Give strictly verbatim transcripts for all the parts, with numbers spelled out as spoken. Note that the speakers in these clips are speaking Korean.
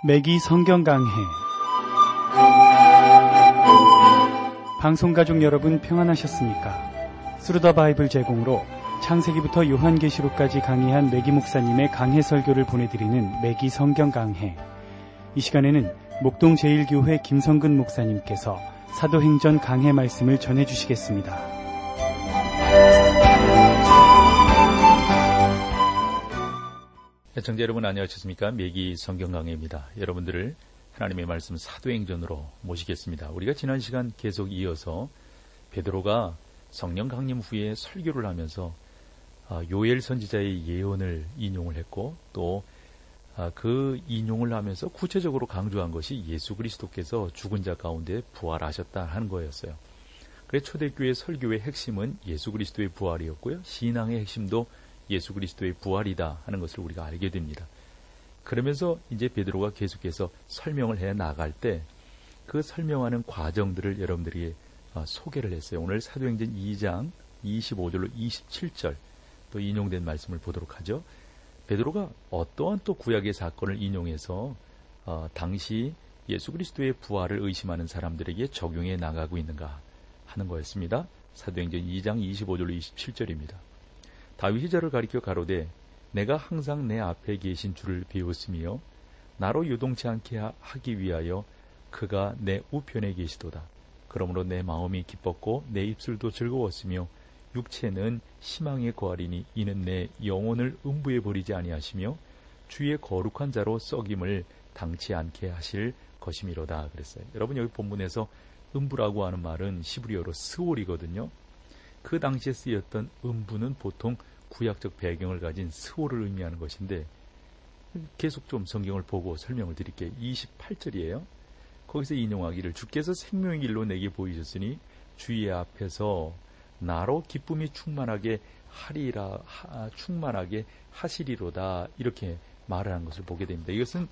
매기 성경 강해. 방송가족 여러분 평안하셨습니까? 스루더 바이블 제공으로 창세기부터 요한계시록까지 강의한 매기 목사님의 강해 설교를 보내드리는 매기 성경 강해. 이 시간에는 목동 제일교회 김성근 목사님께서 사도행전 강해 말씀을 전해주시겠습니다. 애청자 여러분 안녕하셨습니까? 매기 성경 강해입니다. 여러분들을 하나님의 말씀 사도행전으로 모시겠습니다. 우리가 지난 시간 계속 이어서 베드로가 성령 강림 후에 설교를 하면서 요엘 선지자의 예언을 인용을 했고 또 그 인용을 하면서 구체적으로 강조한 것이 예수 그리스도께서 죽은 자 가운데 부활하셨다 하는 거였어요. 그래서 초대교회 설교의 핵심은 예수 그리스도의 부활이었고요. 신앙의 핵심도 예수 그리스도의 부활이다 하는 것을 우리가 알게 됩니다. 그러면서 이제 베드로가 계속해서 설명을 해 나갈 때 그 설명하는 과정들을 여러분들에게 소개를 했어요. 오늘 사도행전 이 장 이십오 절로 이십칠 절 또 인용된 말씀을 보도록 하죠. 베드로가 어떠한 또 구약의 사건을 인용해서 어, 당시 예수 그리스도의 부활을 의심하는 사람들에게 적용해 나가고 있는가 하는 거였습니다. 사도행전 이 장 이십오 절로 이십칠 절입니다. 다윗이 저를 가리켜 가로되 내가 항상 내 앞에 계신 주를 배웠으며 나로 요동치 않게 하기 위하여 그가 내 우편에 계시도다. 그러므로 내 마음이 기뻤고 내 입술도 즐거웠으며 육체는 희망의 거하리니 이는 내 영혼을 음부에 버리지 아니하시며 주의 거룩한 자로 썩임을 당치 않게 하실 것이미로다 그랬어요. 여러분 여기 본문에서 음부라고 하는 말은 히브리어로 스올이거든요. 그 당시에 쓰였던 음부는 보통 구약적 배경을 가진 스올을 의미하는 것인데 계속 좀 성경을 보고 설명을 드릴게요. 이십팔 절이에요. 거기서 인용하기를 주께서 생명의 길로 내게 보이셨으니 주의 앞에서 나로 기쁨이 충만하게 하리라 하, 충만하게 하시리로다 이렇게 말을 한 것을 보게 됩니다. 이것은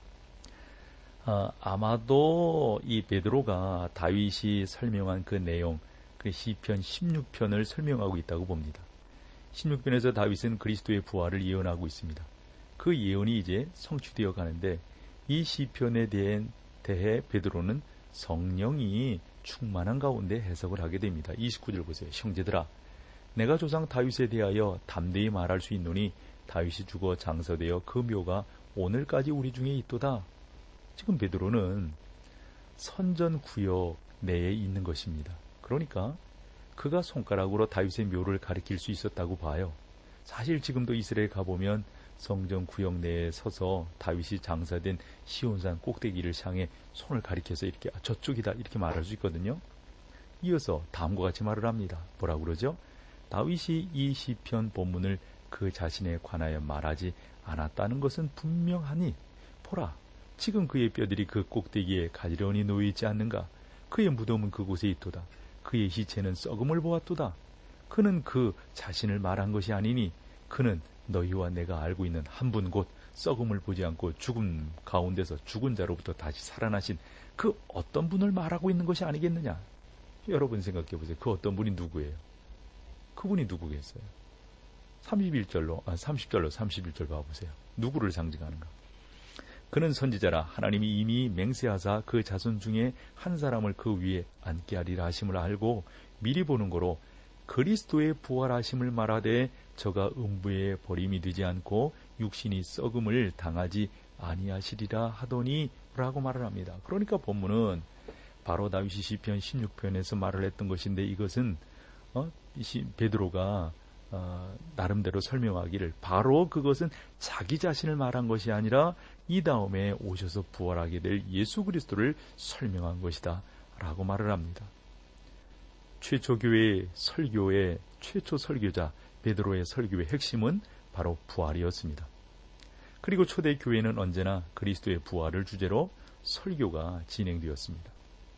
어, 아마도 이 베드로가 다윗이 설명한 그 내용 그 시편 십육 편을 설명하고 있다고 봅니다. 십육 편에서 다윗은 그리스도의 부활을 예언하고 있습니다. 그 예언이 이제 성취되어 가는데 이 시편에 대해, 대해 베드로는 성령이 충만한 가운데 해석을 하게 됩니다. 이십구 절 보세요. 형제들아 내가 조상 다윗에 대하여 담대히 말할 수 있노니 다윗이 죽어 장사되어 그 묘가 오늘까지 우리 중에 있도다. 지금 베드로는 선전구역 내에 있는 것입니다. 그러니까 그가 손가락으로 다윗의 묘를 가리킬 수 있었다고 봐요. 사실 지금도 이스라엘 가보면 성전 구역 내에 서서 다윗이 장사된 시온산 꼭대기를 향해 손을 가리켜서 이렇게 아, 저쪽이다 이렇게 말할 수 있거든요. 이어서 다음과 같이 말을 합니다. 뭐라고 그러죠? 다윗이 이 시편 본문을 그 자신에 관하여 말하지 않았다는 것은 분명하니 보라 지금 그의 뼈들이 그 꼭대기에 가지런히 놓여있지 않는가. 그의 무덤은 그곳에 있도다. 그의 시체는 썩음을 보았도다. 그는 그 자신을 말한 것이 아니니 그는 너희와 내가 알고 있는 한 분 곧 썩음을 보지 않고 죽음 가운데서 죽은 자로부터 다시 살아나신 그 어떤 분을 말하고 있는 것이 아니겠느냐. 여러분 생각해 보세요. 그 어떤 분이 누구예요? 그분이 누구겠어요? 삼십일 절로 아 삼십 절로 삼십일 절 봐보세요. 누구를 상징하는가? 그는 선지자라 하나님이 이미 맹세하사 그 자손 중에 한 사람을 그 위에 앉게 하리라 하심을 알고 미리 보는 거로 그리스도의 부활하심을 말하되 저가 음부에 버림이 되지 않고 육신이 썩음을 당하지 아니하시리라 하더니 라고 말을 합니다. 그러니까 본문은 바로 다윗이 시편 십육 편에서 말을 했던 것인데 이것은 어? 베드로가 어, 나름대로 설명하기를 바로 그것은 자기 자신을 말한 것이 아니라 이 다음에 오셔서 부활하게 될 예수 그리스도를 설명한 것이다 라고 말을 합니다. 최초 교회의 설교의 최초 설교자 베드로의 설교의 핵심은 바로 부활이었습니다. 그리고 초대 교회는 언제나 그리스도의 부활을 주제로 설교가 진행되었습니다.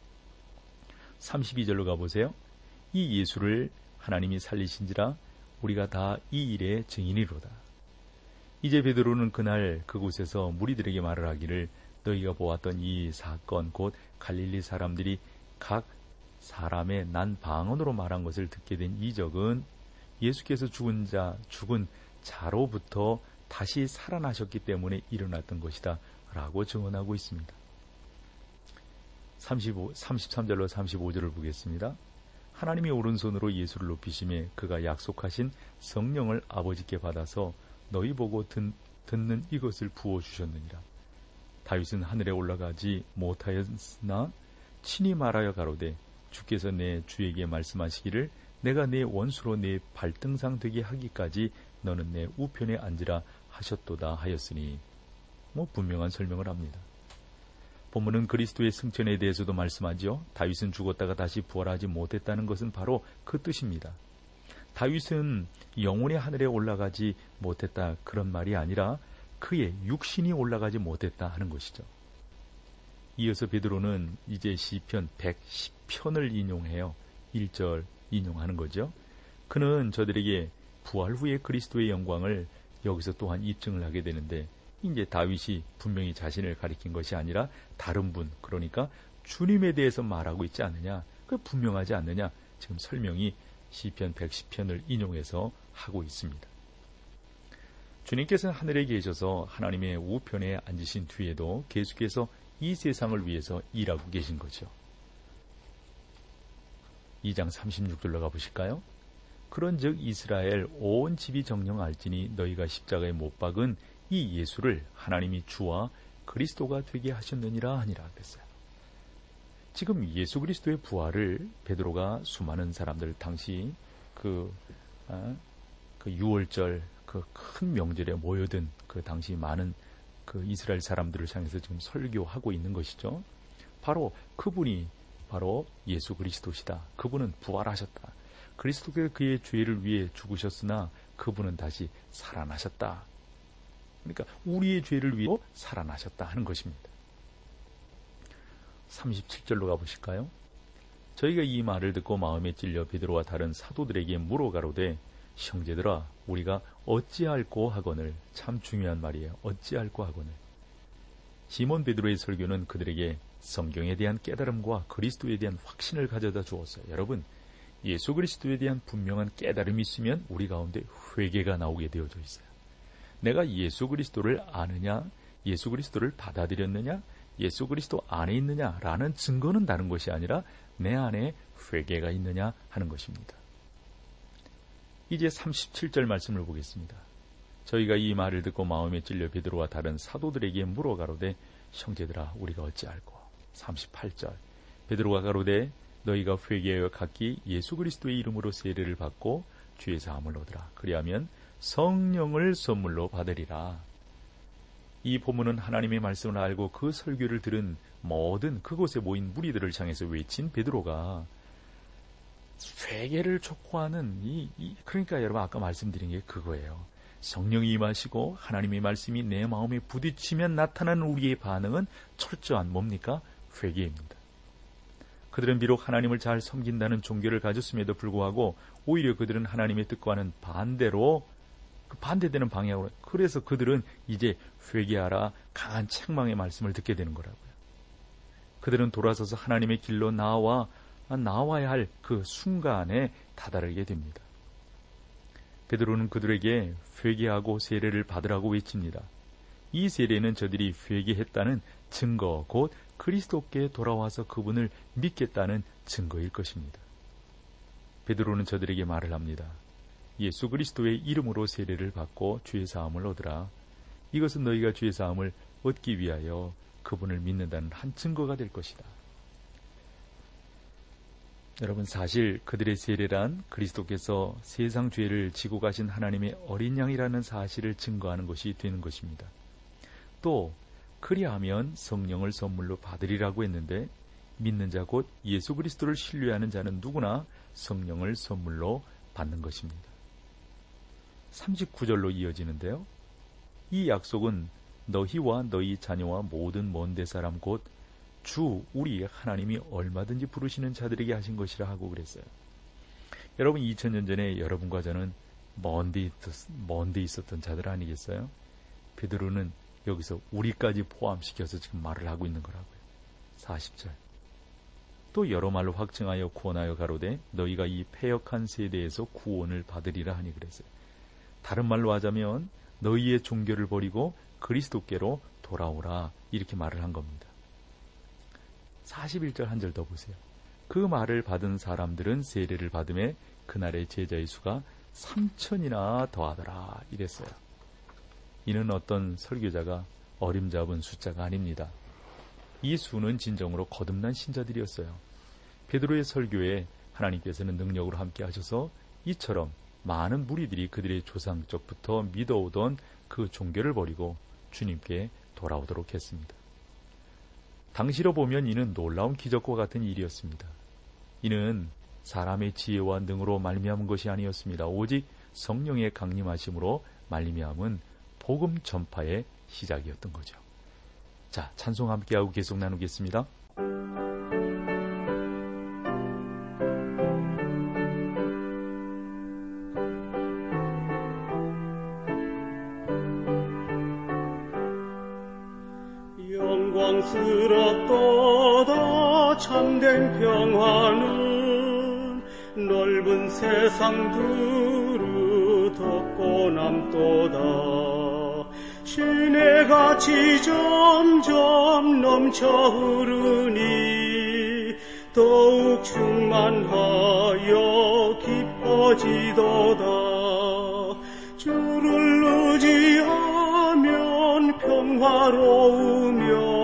삼십이 절로 가보세요. 이 예수를 하나님이 살리신지라 우리가 다 이 일의 증인이로다. 이제 베드로는 그날 그곳에서 무리들에게 말을 하기를 너희가 보았던 이 사건 곧 갈릴리 사람들이 각 사람의 난 방언으로 말한 것을 듣게 된 이적은 예수께서 죽은 자, 죽은 자로부터 다시 살아나셨기 때문에 일어났던 것이다 라고 증언하고 있습니다. 삼십오, 삼십삼 절로 삼십오 절을 보겠습니다. 하나님이 오른손으로 예수를 높이심에 그가 약속하신 성령을 아버지께 받아서 너희 보고 듣, 듣는 이것을 부어주셨느니라. 다윗은 하늘에 올라가지 못하였으나 친히 말하여 가로되 주께서 내 주에게 말씀하시기를 내가 내 원수로 내 발등상 되게 하기까지 너는 내 우편에 앉으라 하셨도다 하였으니, 뭐 분명한 설명을 합니다. 본문은 그리스도의 승천에 대해서도 말씀하죠. 다윗은 죽었다가 다시 부활하지 못했다는 것은 바로 그 뜻입니다. 다윗은 영혼의 하늘에 올라가지 못했다 그런 말이 아니라 그의 육신이 올라가지 못했다 하는 것이죠. 이어서 베드로는 이제 시편 백십 편을 인용해요. 일 절 인용하는 거죠. 그는 저들에게 부활 후에 그리스도의 영광을 여기서 또한 입증을 하게 되는데, 이제 다윗이 분명히 자신을 가리킨 것이 아니라 다른 분, 그러니까 주님에 대해서 말하고 있지 않느냐, 그 분명하지 않느냐, 지금 설명이 시편 백십 편을 인용해서 하고 있습니다. 주님께서는 하늘에 계셔서 하나님의 우편에 앉으신 뒤에도 계속해서 이 세상을 위해서 일하고 계신 거죠. 이 장 삼십육 절로 가보실까요? 그런즉 이스라엘 온 집이 정령할지니 너희가 십자가에 못 박은 이 예수를 하나님이 주와 그리스도가 되게 하셨느니라 하니라 그랬어요. 지금 예수 그리스도의 부활을 베드로가 수많은 사람들, 당시 그, 아, 그 유월절 그 큰 명절에 모여든 그 당시 많은 그 이스라엘 사람들을 향해서 지금 설교하고 있는 것이죠. 바로 그분이 바로 예수 그리스도시다. 그분은 부활하셨다. 그리스도께서 그의 죄를 위해 죽으셨으나 그분은 다시 살아나셨다. 그러니까 우리의 죄를 위해 살아나셨다 하는 것입니다. 삼십칠 절로 가보실까요? 저희가 이 말을 듣고 마음에 찔려 베드로와 다른 사도들에게 물어 가로되 형제들아 우리가 어찌할꼬 하거늘. 참 중요한 말이에요. 어찌할꼬 하거늘. 시몬 베드로의 설교는 그들에게 성경에 대한 깨달음과 그리스도에 대한 확신을 가져다 주었어요. 여러분, 예수 그리스도에 대한 분명한 깨달음이 있으면 우리 가운데 회개가 나오게 되어져 있어요. 내가 예수 그리스도를 아느냐, 예수 그리스도를 받아들였느냐, 예수 그리스도 안에 있느냐라는 증거는 다른 것이 아니라 내 안에 회개가 있느냐 하는 것입니다. 이제 삼십칠 절 말씀을 보겠습니다. 저희가 이 말을 듣고 마음에 찔려 베드로와 다른 사도들에게 물어 가로되 형제들아 우리가 어찌할꼬. 삼십팔 절 베드로가 가로되 너희가 회개하여 각기 예수 그리스도의 이름으로 세례를 받고 주의 사함을 얻으라. 그리하면 성령을 선물로 받으리라. 이 본문은 하나님의 말씀을 알고 그 설교를 들은 모든 그곳에 모인 무리들을 향해서 외친 베드로가 회개를 촉구하는 이, 이 그러니까 여러분 아까 말씀드린 게 그거예요. 성령이 임하시고 하나님의 말씀이 내 마음에 부딪히면 나타나는 우리의 반응은 철저한 뭡니까? 회개입니다. 그들은 비록 하나님을 잘 섬긴다는 종교를 가졌음에도 불구하고 오히려 그들은 하나님의 뜻과는 반대로 그 반대되는 방향으로, 그래서 그들은 이제 회개하라 강한 책망의 말씀을 듣게 되는 거라고요. 그들은 돌아서서 하나님의 길로 나와 나와야 할 그 순간에 다다르게 됩니다. 베드로는 그들에게 회개하고 세례를 받으라고 외칩니다. 이 세례는 저들이 회개했다는 증거, 곧 그리스도께 돌아와서 그분을 믿겠다는 증거일 것입니다. 베드로는 저들에게 말을 합니다. 예수 그리스도의 이름으로 세례를 받고 주의 사함을 얻으라. 이것은 너희가 주의 사함을 얻기 위하여 그분을 믿는다는 한 증거가 될 것이다. 여러분, 사실 그들의 세례란 그리스도께서 세상 죄를 지고 가신 하나님의 어린 양이라는 사실을 증거하는 것이 되는 것입니다. 또 그리하면 성령을 선물로 받으리라고 했는데 믿는 자 곧 예수 그리스도를 신뢰하는 자는 누구나 성령을 선물로 받는 것입니다. 삼십구 절로 이어지는데요. 이 약속은 너희와 너희 자녀와 모든 먼데 사람 곧 주 우리 하나님이 얼마든지 부르시는 자들에게 하신 것이라 하고 그랬어요. 여러분, 이천 년 전에 여러분과 저는 먼데, 먼데 있었던 자들 아니겠어요? 베드로는 여기서 우리까지 포함시켜서 지금 말을 하고 있는 거라고요. 사십 절 또 여러 말로 확증하여 구원하여 가로되 너희가 이 패역한 세대에서 구원을 받으리라 하니 그랬어요. 다른 말로 하자면 너희의 종교를 버리고 그리스도께로 돌아오라 이렇게 말을 한 겁니다. 사십일 절 한 절 더 보세요. 그 말을 받은 사람들은 세례를 받음에 그날의 제자의 수가 삼천이나 더하더라 이랬어요. 이는 어떤 설교자가 어림잡은 숫자가 아닙니다. 이 수는 진정으로 거듭난 신자들이었어요. 베드로의 설교에 하나님께서는 능력으로 함께 하셔서 이처럼 많은 무리들이 그들의 조상적부터 믿어오던 그 종교를 버리고 주님께 돌아오도록 했습니다. 당시로 보면 이는 놀라운 기적과 같은 일이었습니다. 이는 사람의 지혜와 능으로 말미암은 것이 아니었습니다. 오직 성령의 강림하심으로 말미암은 복음 전파의 시작이었던 거죠. 자, 찬송 함께하고 계속 나누겠습니다. 영광스럽도다 참된 평화는 넓은 세상 두루 덮고 남도다. 시내같이 점점 넘쳐 흐르니 더욱 충만하여 깊어지도다. 주를 의지하면 평화로우며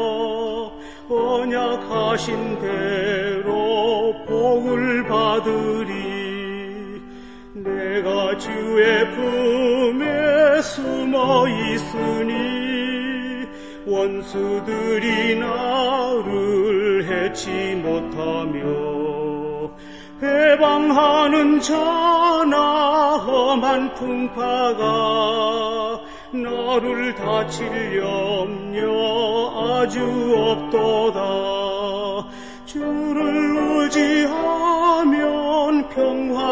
언약하신 대로 복을 받으리. 내가 주의 품에 숨어 있으니 원수들이 나를 해치 못하며 해방하는 자나 험한 풍파가 나를 다칠 염려 아주 없도다. 주를 의지하면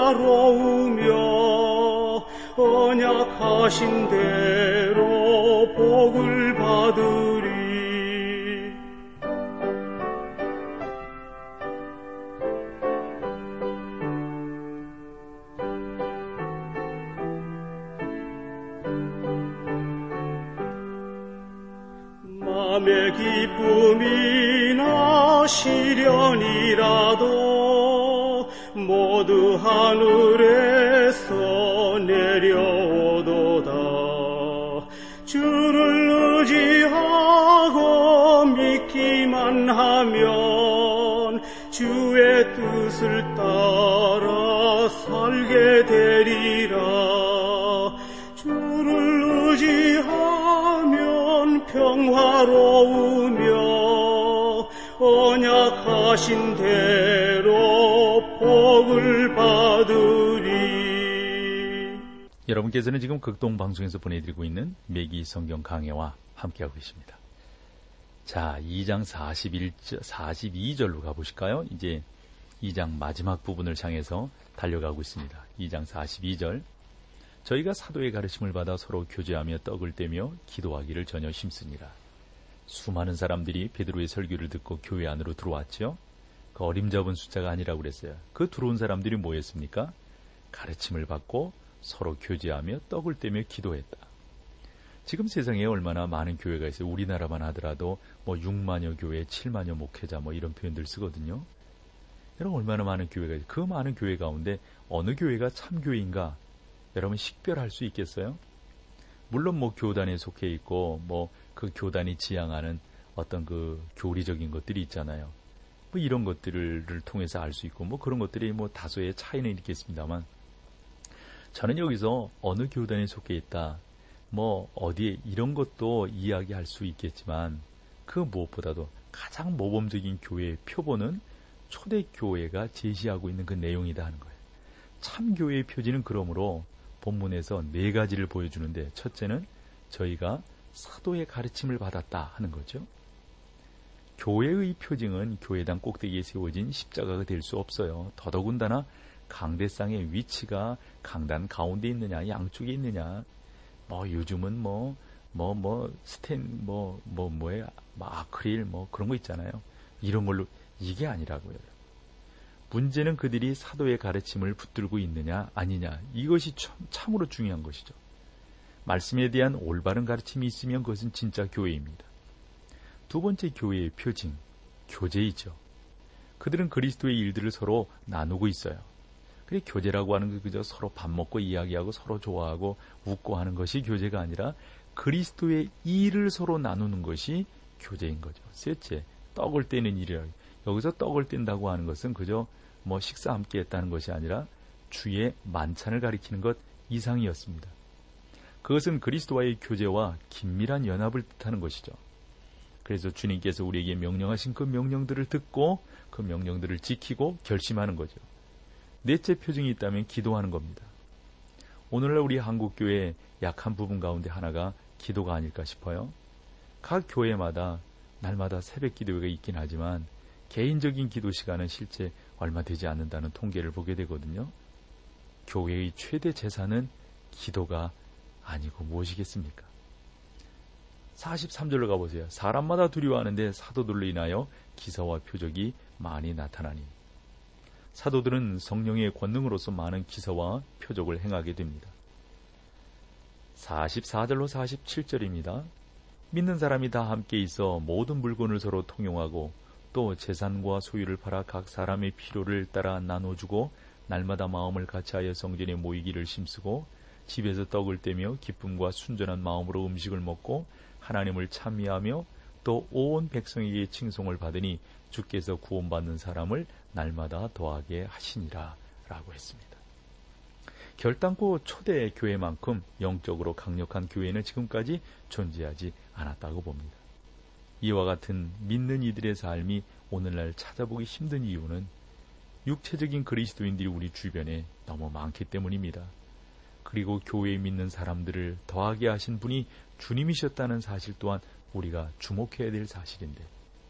평화로우며 언약하신 대로 복을 받으리. 맘의 기쁨이나 시련이라도 모두 하늘에서 내려오도다. 주를 의지하고 믿기만 하면 주의 뜻을 따라 살게 되리라. 주를 의지하면 평화로우며 언약하신 대로 복을 받으리. 여러분께서는 지금 극동방송에서 보내드리고 있는 매기 성경 강해와 함께하고 계십니다. 자, 이 장 사십일 절, 사십이 절로 가보실까요? 이제 이 장 마지막 부분을 향해서 달려가고 있습니다. 이 장 사십이 절. 저희가 사도의 가르침을 받아 서로 교제하며 떡을 떼며 기도하기를 전혀 힘쓰니라. 수많은 사람들이 베드로의 설교를 듣고 교회 안으로 들어왔죠. 그 어림잡은 숫자가 아니라고 그랬어요. 그 들어온 사람들이 뭐였습니까? 가르침을 받고 서로 교제하며 떡을 떼며 기도했다. 지금 세상에 얼마나 많은 교회가 있어요. 우리나라만 하더라도 뭐 육만여 교회, 칠만여 목회자 뭐 이런 표현들 쓰거든요. 여러분 얼마나 많은 교회가 있어요. 그 많은 교회 가운데 어느 교회가 참교회인가? 여러분 식별할 수 있겠어요? 물론 뭐 교단에 속해 있고 뭐 그 교단이 지향하는 어떤 그 교리적인 것들이 있잖아요. 뭐 이런 것들을 통해서 알 수 있고 뭐 그런 것들이 뭐 다소의 차이는 있겠습니다만 저는 여기서 어느 교단에 속해 있다 뭐 어디에 이런 것도 이야기할 수 있겠지만 그 무엇보다도 가장 모범적인 교회의 표본은 초대교회가 제시하고 있는 그 내용이다 하는 거예요. 참교회의 표지는 그러므로 본문에서 네 가지를 보여주는데 첫째는 저희가 사도의 가르침을 받았다 하는 거죠. 교회의 표징은 교회당 꼭대기에 세워진 십자가가 될 수 없어요. 더더군다나 강대상의 위치가 강단 가운데 있느냐 양쪽에 있느냐 뭐 요즘은 뭐 뭐 뭐 스텐 뭐 뭐 뭐에 뭐 아크릴 뭐 그런 거 있잖아요. 이런 걸로 이게 아니라고요. 문제는 그들이 사도의 가르침을 붙들고 있느냐 아니냐 이것이 참, 참으로 중요한 것이죠. 말씀에 대한 올바른 가르침이 있으면 그것은 진짜 교회입니다. 두 번째 교회의 표징, 교제이죠. 그들은 그리스도의 일들을 서로 나누고 있어요. 그래, 교제라고 하는 게 그저 서로 밥 먹고 이야기하고 서로 좋아하고 웃고 하는 것이 교제가 아니라 그리스도의 일을 서로 나누는 것이 교제인 거죠. 셋째, 떡을 떼는 일이라. 여기서 떡을 뗀다고 하는 것은 그저 뭐 식사 함께 했다는 것이 아니라 주의 만찬을 가리키는 것 이상이었습니다. 그것은 그리스도와의 교제와 긴밀한 연합을 뜻하는 것이죠. 그래서 주님께서 우리에게 명령하신 그 명령들을 듣고 그 명령들을 지키고 결심하는 거죠. 넷째 표징이 있다면 기도하는 겁니다. 오늘날 우리 한국교회의 약한 부분 가운데 하나가 기도가 아닐까 싶어요. 각 교회마다 날마다 새벽 기도회가 있긴 하지만 개인적인 기도 시간은 실제 얼마 되지 않는다는 통계를 보게 되거든요. 교회의 최대 재산은 기도가 아니고 무엇이겠습니까? 사십삼 절로 가보세요. 사람마다 두려워하는데 사도들로 인하여 기사와 표적이 많이 나타나니. 사도들은 성령의 권능으로서 많은 기사와 표적을 행하게 됩니다. 사십사 절로 사십칠 절입니다. 믿는 사람이 다 함께 있어 모든 물건을 서로 통용하고 또 재산과 소유를 팔아 각 사람의 필요를 따라 나눠주고 날마다 마음을 같이하여 성전에 모이기를 힘쓰고 집에서 떡을 떼며 기쁨과 순전한 마음으로 음식을 먹고 하나님을 찬미하며 또 온 백성에게 칭송을 받으니 주께서 구원받는 사람을 날마다 더하게 하시니라 라고 했습니다. 결단코 초대 교회만큼 영적으로 강력한 교회는 지금까지 존재하지 않았다고 봅니다. 이와 같은 믿는 이들의 삶이 오늘날 찾아보기 힘든 이유는 육체적인 그리스도인들이 우리 주변에 너무 많기 때문입니다. 그리고 교회에 믿는 사람들을 더하게 하신 분이 주님이셨다는 사실 또한 우리가 주목해야 될 사실인데,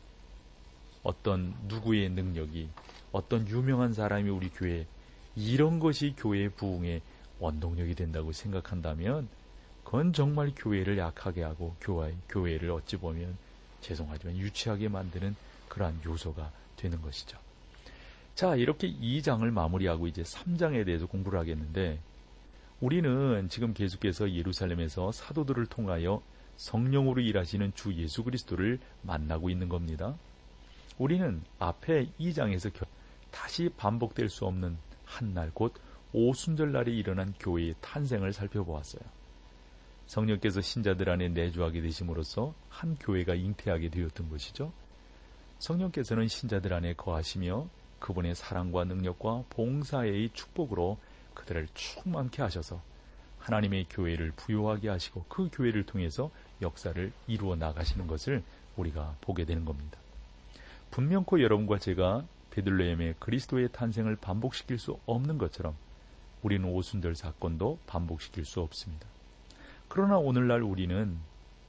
어떤 누구의 능력이, 어떤 유명한 사람이 우리 교회에, 이런 것이 교회의 부흥의 원동력이 된다고 생각한다면 그건 정말 교회를 약하게 하고 교회, 교회를 어찌 보면 죄송하지만 유치하게 만드는 그러한 요소가 되는 것이죠. 자, 이렇게 이 장을 마무리하고 이제 삼 장에 대해서 공부를 하겠는데, 우리는 지금 계속해서 예루살렘에서 사도들을 통하여 성령으로 일하시는 주 예수 그리스도를 만나고 있는 겁니다. 우리는 앞에 이 장에서 다시 반복될 수 없는 한날, 곧 오순절날에 일어난 교회의 탄생을 살펴보았어요. 성령께서 신자들 안에 내주하게 되심으로써 한 교회가 잉태하게 되었던 것이죠. 성령께서는 신자들 안에 거하시며 그분의 사랑과 능력과 봉사의 축복으로 그들을 충만케 하셔서 하나님의 교회를 부요하게 하시고 그 교회를 통해서 역사를 이루어 나가시는 것을 우리가 보게 되는 겁니다. 분명코 여러분과 제가 베들레헴의 그리스도의 탄생을 반복시킬 수 없는 것처럼 우리는 오순절 사건도 반복시킬 수 없습니다. 그러나 오늘날 우리는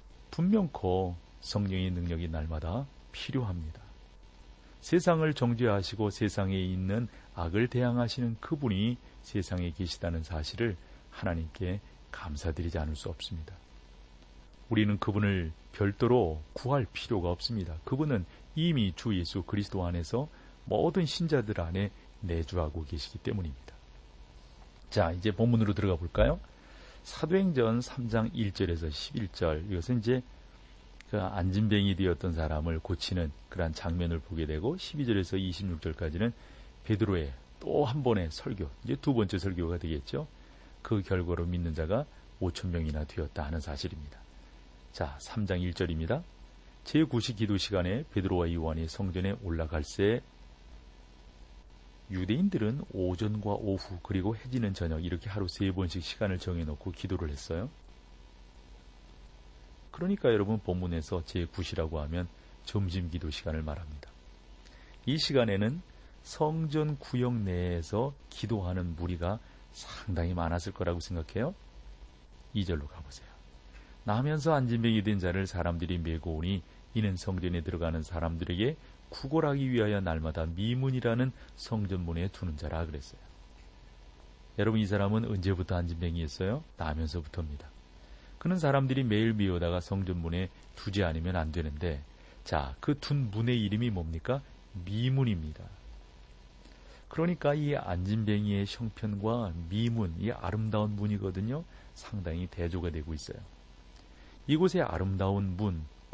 분명코 성령의 능력이 날마다 필요합니다. 세상을 정죄하시고 세상에 있는 악을 대항하시는 그분이 세상에 계시다는 사실을 하나님께 감사드리지 않을 수 없습니다. 우리는 그분을 별도로 구할 필요가 없습니다. 그분은 이미 주 예수 그리스도 안에서 모든 신자들 안에 내주하고 계시기 때문입니다. 자, 이제 본문으로 들어가 볼까요? 사도행전 삼 장 일 절에서 십일 절, 이것은 이제 그 안진뱅이 되었던 사람을 고치는 그러한 장면을 보게 되고, 십이 절에서 이십육 절까지는 베드로의 또 한 번의 설교, 이제 두 번째 설교가 되겠죠. 그 결과로 믿는 자가 오천 명이나 되었다 하는 사실입니다. 자, 삼 장 일 절입니다. 제구 시 기도 시간에 베드로와 요한이 성전에 올라갈새 유대인들은 오전과 오후 그리고 해지는 저녁 이렇게 하루 세 번씩 시간을 정해놓고 기도를 했어요. 그러니까 여러분, 본문에서 제구 시라고 하면 점심 기도 시간을 말합니다. 이 시간에는 성전 구역 내에서 기도하는 무리가 상당히 많았을 거라고 생각해요. 이 절로 가보세요. 나면서 안진뱅이 된 자를 사람들이 메고 오니 이는 성전에 들어가는 사람들에게 구걸하기 위하여 날마다 미문이라는 성전문에 두는 자라 그랬어요. 여러분, 이 사람은 언제부터 안진뱅이였어요? 나면서부터입니다. 그는 사람들이 매일 미워다가 성전문에 두지 않으면 안 되는데, 자, 그 둔 문의 이름이 뭡니까? 미문입니다. 그러니까 이 안진뱅이의 형편과 미문, 이 아름다운 문이거든요, 상당히 대조가 되고 있어요. 이곳의 아름다운 문, 곧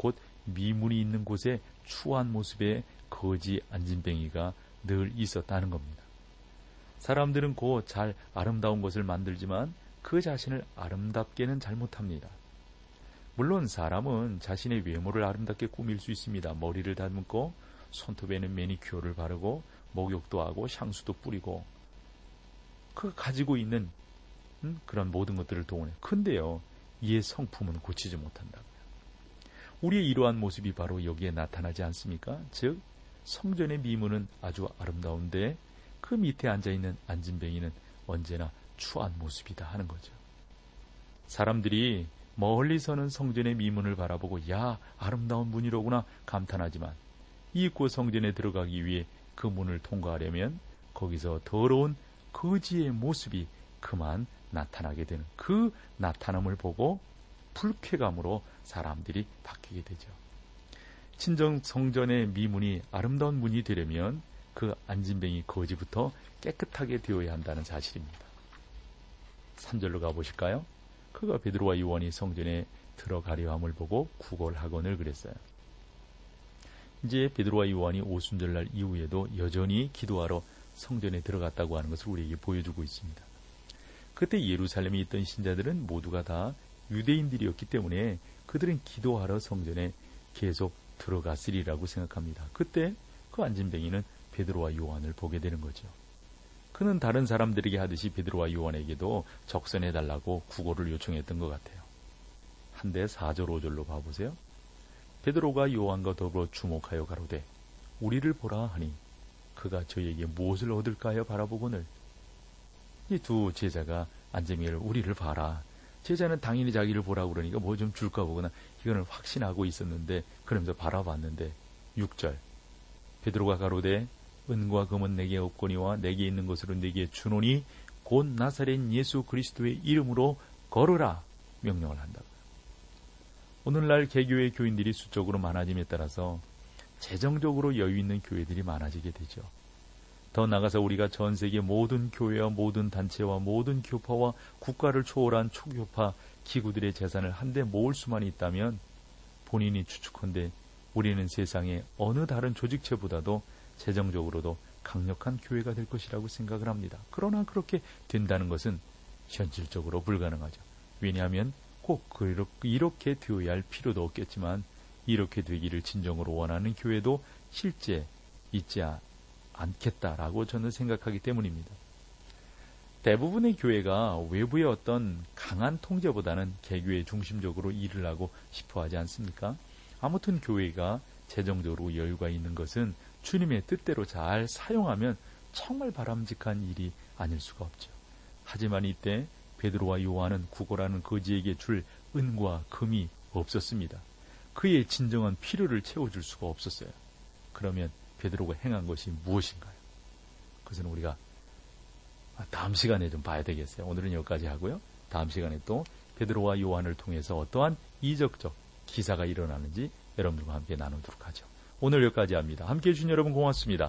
미문이 있는 곳에 추한 모습의 거지 안진뱅이가 늘 있었다는 겁니다. 사람들은 곧 잘 아름다운 것을 만들지만 그 자신을 아름답게는 잘 못합니다. 물론 사람은 자신의 외모를 아름답게 꾸밀 수 있습니다. 머리를 다듬고 손톱에는 매니큐어를 바르고 목욕도 하고 향수도 뿌리고 그 가지고 있는 음, 그런 모든 것들을 동원해. 근데요, 이의 성품은 고치지 못한다고요. 우리의 이러한 모습이 바로 여기에 나타나지 않습니까? 즉 성전의 미문은 아주 아름다운데 그 밑에 앉아있는 안진뱅이는 언제나 추한 모습이다 하는 거죠. 사람들이 멀리서는 성전의 미문을 바라보고 야, 아름다운 문이로구나 감탄하지만 이윽고 성전에 들어가기 위해 그 문을 통과하려면 거기서 더러운 거지의 모습이 그만 나타나게 되는, 그 나타남을 보고 불쾌감으로 사람들이 바뀌게 되죠. 친정 성전의 미문이 아름다운 문이 되려면 그 안진뱅이 거지부터 깨끗하게 되어야 한다는 사실입니다. 삼 절로 가보실까요? 그가 베드로와 요한이 성전에 들어가려 함을 보고 구걸하거늘 그랬어요. 이제 베드로와 요한이 오순절날 이후에도 여전히 기도하러 성전에 들어갔다고 하는 것을 우리에게 보여주고 있습니다. 그때 예루살렘에 있던 신자들은 모두가 다 유대인들이었기 때문에 그들은 기도하러 성전에 계속 들어갔으리라고 생각합니다. 그때 그 안진뱅이는 베드로와 요한을 보게 되는 거죠. 그는 다른 사람들에게 하듯이 베드로와 요한에게도 적선해달라고 구걸을 요청했던 것 같아요. 한데 사 절 오 절로 봐보세요. 베드로가 요한과 더불어 주목하여 가로되 우리를 보라 하니 그가 저에게 무엇을 얻을까요 바라보거늘. 이 두 제자가 안진뱅이를 우리를 봐라. 제자는 당연히 자기를 보라고 그러니까 뭐 좀 줄까 보거나 이거는 확신하고 있었는데 그러면서 바라봤는데 육 절 베드로가 가로되 은과 금은 내게 없거니와 내게 있는 것으로 내게 주노니 곧 나사렛 예수 그리스도의 이름으로 걸으라 명령을 한다. 오늘날 개교의 교인들이 수적으로 많아짐에 따라서 재정적으로 여유 있는 교회들이 많아지게 되죠. 더 나아가서 우리가 전 세계 모든 교회와 모든 단체와 모든 교파와 국가를 초월한 초교파 기구들의 재산을 한데 모을 수만 있다면 본인이 추측컨대 우리는 세상의 어느 다른 조직체보다도 재정적으로도 강력한 교회가 될 것이라고 생각을 합니다. 그러나 그렇게 된다는 것은 현실적으로 불가능하죠. 왜냐하면 꼭 이렇게 되어야 할 필요도 없겠지만 이렇게 되기를 진정으로 원하는 교회도 실제 있지 않겠다라고 저는 생각하기 때문입니다. 대부분의 교회가 외부의 어떤 강한 통제보다는 개교에 중심적으로 일을 하고 싶어 하지 않습니까? 아무튼 교회가 재정적으로 여유가 있는 것은 주님의 뜻대로 잘 사용하면 정말 바람직한 일이 아닐 수가 없죠. 하지만 이때 베드로와 요한은 구걸하는 거지에게 줄 은과 금이 없었습니다. 그의 진정한 필요를 채워줄 수가 없었어요. 그러면 베드로가 행한 것이 무엇인가요? 그것은 우리가 다음 시간에 좀 봐야 되겠어요. 오늘은 여기까지 하고요. 다음 시간에 또 베드로와 요한을 통해서 어떠한 이적적 기사가 일어나는지 여러분들과 함께 나누도록 하죠. 오늘 여기까지 합니다. 함께해 주신 여러분 고맙습니다.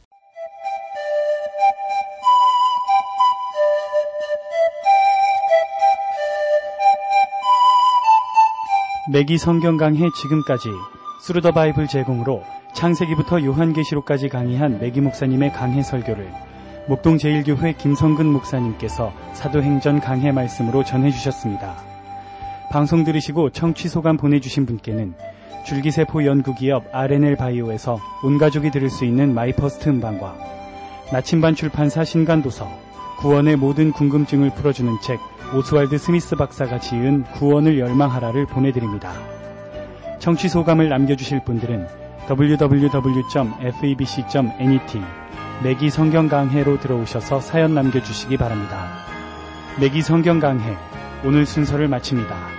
매기 성경 강해 지금까지 스루 더 바이블 제공으로 창세기부터 요한계시록까지 강의한 매기 목사님의 강해 설교를 목동 제일교회 김성근 목사님께서 사도행전 강해 말씀으로 전해주셨습니다. 방송 들으시고 청취 소감 보내주신 분께는 줄기세포 연구기업 알엔엘 바이오에서 온가족이 들을 수 있는 마이퍼스트 음반과 나침반 출판사 신간도서, 구원의 모든 궁금증을 풀어주는 책 오스왈드 스미스 박사가 지은 구원을 열망하라를 보내드립니다. 청취 소감을 남겨주실 분들은 더블유 더블유 더블유 점 에프이비씨 점 넷 매기 성경 강해로 들어오셔서 사연 남겨주시기 바랍니다. 매기 성경 강해 오늘 순서를 마칩니다.